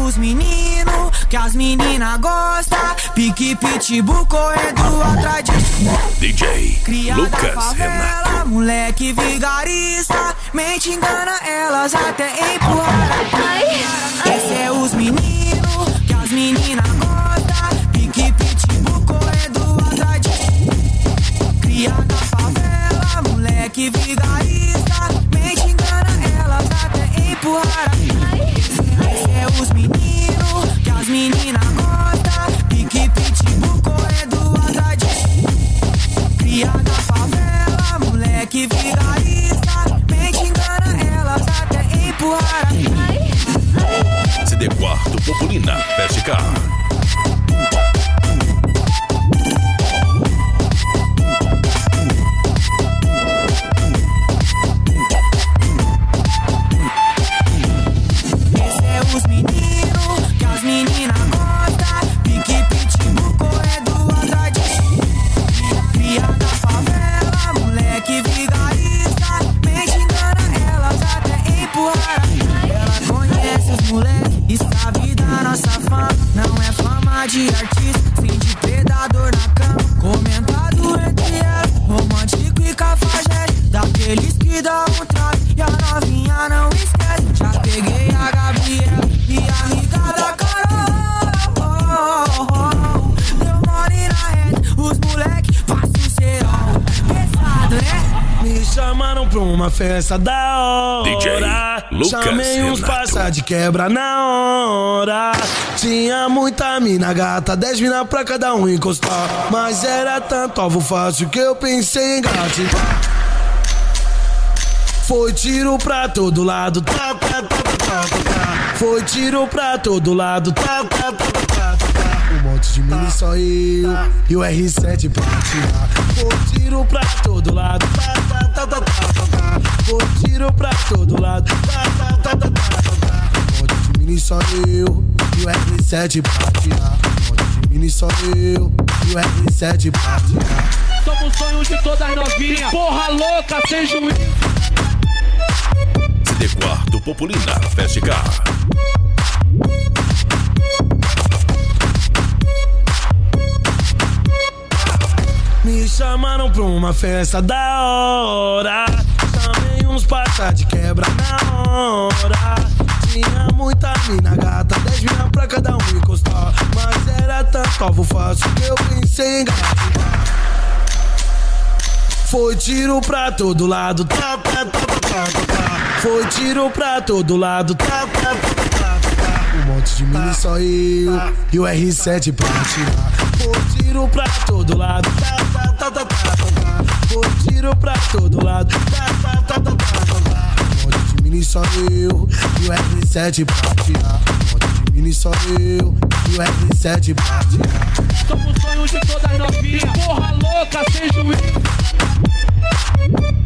os meninos que as meninas gostam. Pique pitbull correndo atrás de DJ criada Lucas favela, Renato. moleque vigarista. Mente engana elas até empurrar. Esse é os meninos que as meninas gostam. Pique pitbull correndo atrás de criada favela, moleque vigarista. Mente engana elas até empurrar. Esse é os meninos que as meninas gostam. Pique pitbull correndo atrás de criada favela, moleque vigarista. Mente engana elas até empurrar. CD4 Populina FSK. Os meninos que as meninas gostam. Pique pitbull correndo atrás de criada favela, moleque vigarista. Mente engana elas até empurrar. Ela conhece os moleques e sabe da nossa fama. Não é fama de artista, sim de predador na cama. Comentado entre elas, romântico e cafajeste. Daqueles que dão um trago e a novinha não esquece. Já peguei a Gabriela e a amiga da Carol. Deu mole na rede, os moleque passam o cerol. Pesado, né? Me chamaram pra uma festa da hora. DJ Lucas Chamei uns Renato. parça de quebra na hora. Tinha muita mina gata, 10 mina pra cada um encostar. Mas era tanto alvo fácil que eu pensei em gratidão. Foi tiro pra todo lado, tá, tá, tá, tá, tá, tá. Foi tiro pra todo lado, tá, tá, tá, tá, tá, tá. Um monte de mini só eu e o R7 pra tirar. Foi tiro pra todo lado, tá, tá, tá, tá, tá, tá. Foi tiro pra todo lado, tá, tá, tá, tá, tá, tá. Um monte de mini só eu e o R7 pra tirar. Um monte de mini só eu e o R7 pra tirar. Somos o sonho de todas novinhas, porra louca, sem juízo. CD4 Populina FSK. Me chamaram pra uma festa da hora. Chamei uns parça de quebra na hora. Tinha muita mina gata, 10 mina pra cada um encostar. Mas era tanto alvo fácil que eu pensei em gratidão. Foi tiro pra todo lado, tá, tá, tá, tá, tá, tá. Foi tiro pra todo lado, tá, tá, tá, tá, tá, tá. Um monte de mini só eu e o R7 pra tirar. Foi tiro pra todo lado, tá, tá, tá, tá, tá, tá. Foi tiro pra todo lado, tá, tá, tá, tá, tá, tá. Um monte de mini só eu e o R7 pra tirar. Um monte de mini só eu e o R7 pra tirar. Somos o sonho de todas novinhas, porra louca, sem juízo.